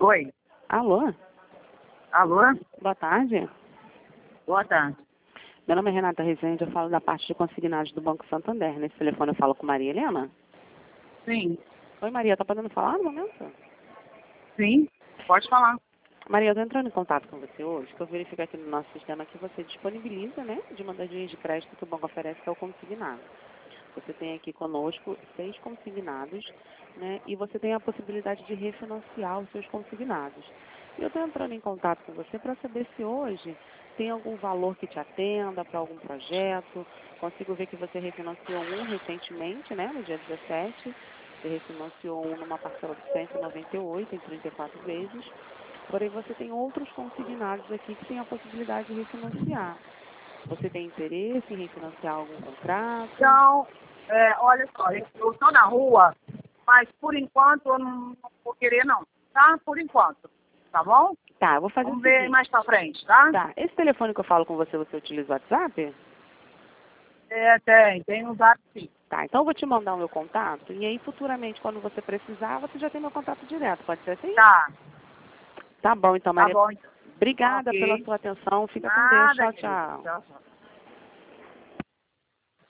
Oi. Alô? Alô? Boa tarde. Boa tarde. Meu nome é Renata Rezende, eu falo da parte de consignados do Banco Santander. Nesse telefone eu falo com Maria Helena. Sim. Oi, Maria, tá podendo falar no momento? Sim. Pode falar. Maria, eu tô entrando em contato com você hoje, que eu verifico aqui no nosso sistema que você disponibiliza, né, de uma das linhas de crédito que o banco oferece, que é o consignado. Você tem aqui conosco 6 consignados, né, e você tem a possibilidade de refinanciar os seus consignados. E eu estou entrando em contato com você para saber se hoje tem algum valor que te atenda para algum projeto. Consigo ver que você refinanciou um recentemente, né, no dia 17. Você refinanciou um numa parcela de 198 em 34 vezes. Porém, você tem outros consignados aqui que têm a possibilidade de refinanciar. Você tem interesse em refinanciar algum contrato? Então, olha só, eu estou na rua, mas por enquanto eu não vou querer não, tá? Por enquanto, tá bom? Tá, eu vou fazer Vamos o ver seguinte. mais pra frente, tá? Tá, esse telefone que eu falo com você, você utiliza o WhatsApp? Tem um zap sim. Tá, então eu vou te mandar o meu contato e aí futuramente, quando você precisar, você já tem meu contato direto, pode ser assim? Tá Tá bom, então, Maria. bom então. Obrigada pela Ok. sua atenção, fica com Deus, Nada, tchau, querido. tchau. Tchau, tchau.